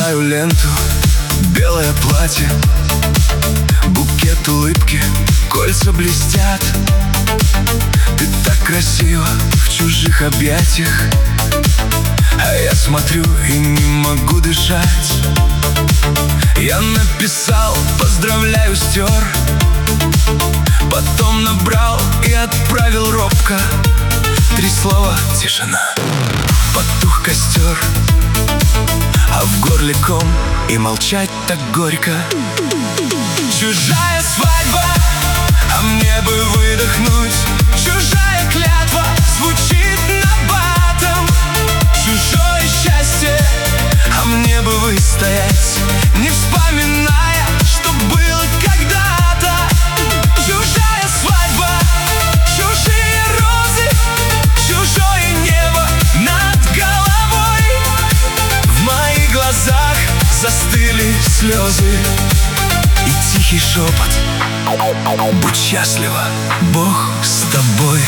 Листаю ленту, белое платье, букет улыбки, кольца блестят. Ты так красива в чужих объятиях, а я смотрю и не могу дышать. Я написал «поздравляю», стер, потом набрал и отправил робко. 3 слова, тишина, потух костер, а в горле ком, и молчать так горько. Чужая свадьба, а мне бы выдохнуть. Чужая клятва звучит набатом. Чужое счастье, а мне бы выстоять, не вспоминая, что было когда-то. Чужая свадьба, чужие розы, чужое небо над головой. В моих глазах застыли слезы и тихий шепот: будь счастлива, Бог с тобой.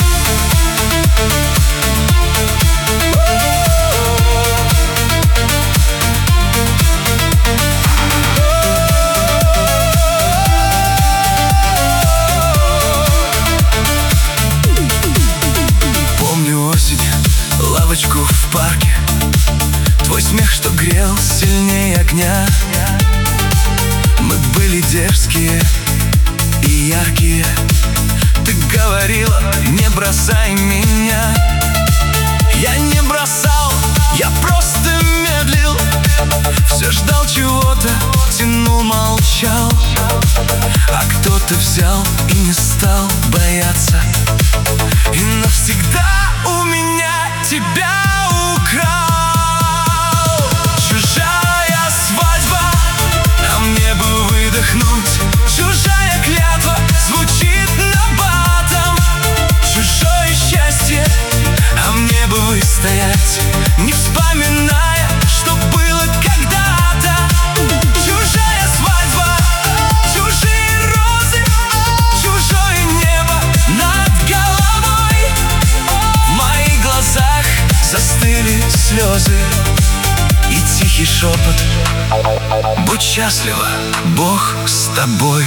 Помню осень, лавочку в парке, твой смех, что грел сильнее огня. Мы были дерзкие и яркие. Ты говорила: не бросай меня. Я не бросал, я просто медлил. Все ждал чего-то, тянул, молчал. А кто-то взял и не стал бояться, и навсегда у меня тебя украл. Чужая свадьба, а мне бы выдохнуть. Чужая клятва звучит набатом. Чужое счастье, а мне бы выстоять, не вспоминая, что было когда-то. Чужая свадьба, чужие розы, чужое небо над головой. В моих глазах застыли слезы и тихий шепот: будь счастлива, Бог с тобой.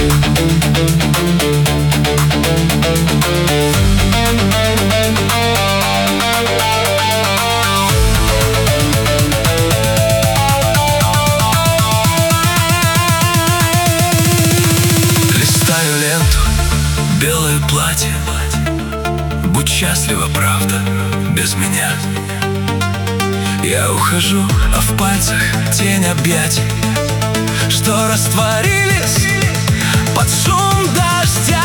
Листаю ленту, белое платье, будь счастлива, правда, без меня. Я ухожу, а в пальцах тень объятий, что растворились под шум дождя.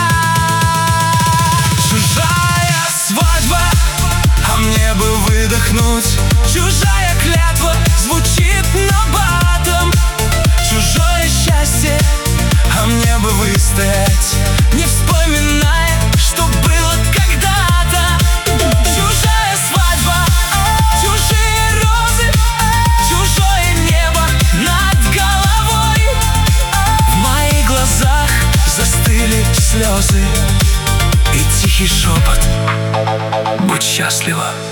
Чужая свадьба, а мне бы выдохнуть. Чужая клятва звучит набатом. Чужое счастье, а мне бы выстоять, не вспоминая, что было когда-то. Чужая свадьба, чужие розы, чужое небо над головой. В моих глазах застыли слезы и тихий шепот: будь счастлива,